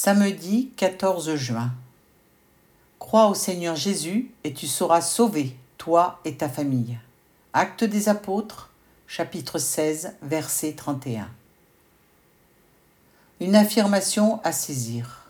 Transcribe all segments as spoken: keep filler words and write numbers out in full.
Samedi quatorze juin. Crois au Seigneur Jésus et tu seras sauvé, toi et ta famille. Actes des Apôtres, chapitre seize, verset trente et un. Une affirmation à saisir.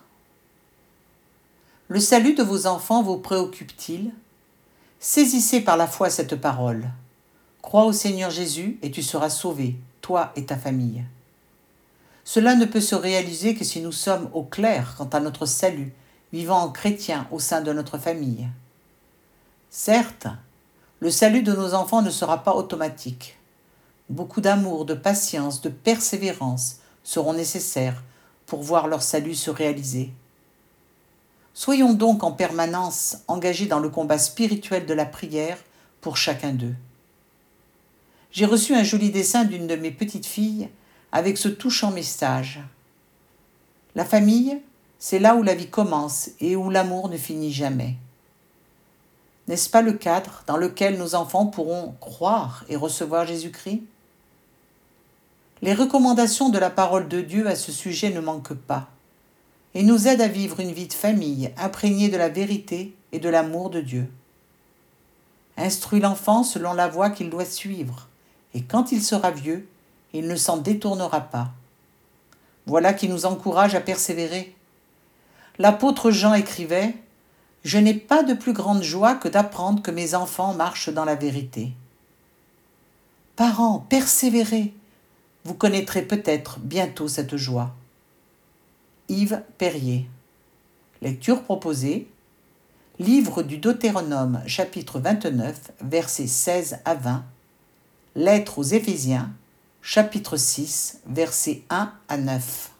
Le salut de vos enfants vous préoccupe-t-il ? Saisissez par la foi cette parole. Crois au Seigneur Jésus et tu seras sauvé, toi et ta famille. Cela ne peut se réaliser que si nous sommes au clair quant à notre salut, vivant en chrétien au sein de notre famille. Certes, le salut de nos enfants ne sera pas automatique. Beaucoup d'amour, de patience, de persévérance seront nécessaires pour voir leur salut se réaliser. Soyons donc en permanence engagés dans le combat spirituel de la prière pour chacun d'eux. J'ai reçu un joli dessin d'une de mes petites filles avec ce touchant message. La famille, c'est là où la vie commence et où l'amour ne finit jamais. N'est-ce pas le cadre dans lequel nos enfants pourront croire et recevoir Jésus-Christ ? Les recommandations de la parole de Dieu à ce sujet ne manquent pas et nous aident à vivre une vie de famille imprégnée de la vérité et de l'amour de Dieu. Instruis l'enfant selon la voie qu'il doit suivre, et quand il sera vieux, il ne s'en détournera pas. Voilà qui nous encourage à persévérer. L'apôtre Jean écrivait « Je n'ai pas de plus grande joie que d'apprendre que mes enfants marchent dans la vérité. » Parents, persévérez. Vous connaîtrez peut-être bientôt cette joie. Yves Perrier. Lecture proposée. Livre du Deutéronome, chapitre vingt-neuf, versets seize à vingt. Lettre aux Éphésiens, chapitre six, versets un à neuf.